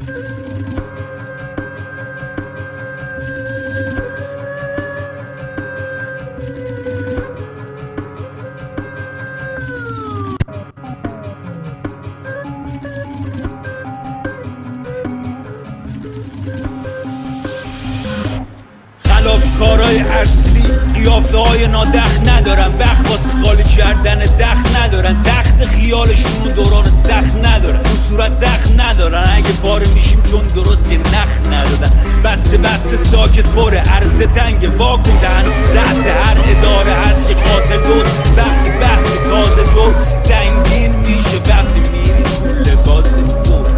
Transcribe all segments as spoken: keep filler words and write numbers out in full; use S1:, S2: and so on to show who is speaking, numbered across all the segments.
S1: کارای اصلی قیافه های نادخ ندارن، وقت واسه خالی کردن دخ ندارن، تخت خیالشون و دوران سخت ندارن، تو صورت دخ ندارن، اگه پاره میشیم چون درست یه نخ ندادن. بسته بسته ساکت پره عرصه تنگه واکن دهن رأس هر اداره هست که قاتل دوست. وقتی بحث تازه دور سنگین میشه وقتی میری تو لباس دور.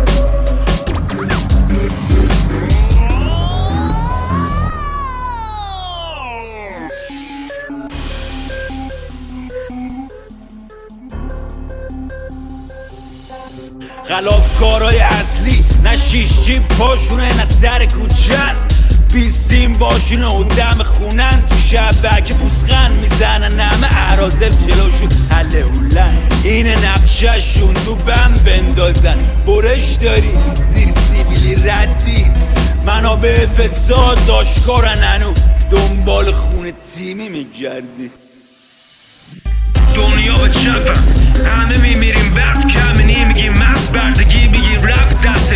S1: غلاف کارای اصلی نه شیش جیب پاشونه نه سر کوچن، بیسیم باشونه و دم خونن، تو شبکه پوسخن میزنن همه اعرازل جلوشون حله هولن. اینه نقشهشون تو بم بندازن، برش داری زیر سیبیلی ردی، منابع فساد داشکارن هنو دنبال خون تیمی میگردی. دنیا به چپم همه میمیریم وقت کمی نمیگیم مست بردگی بگیر رفت دست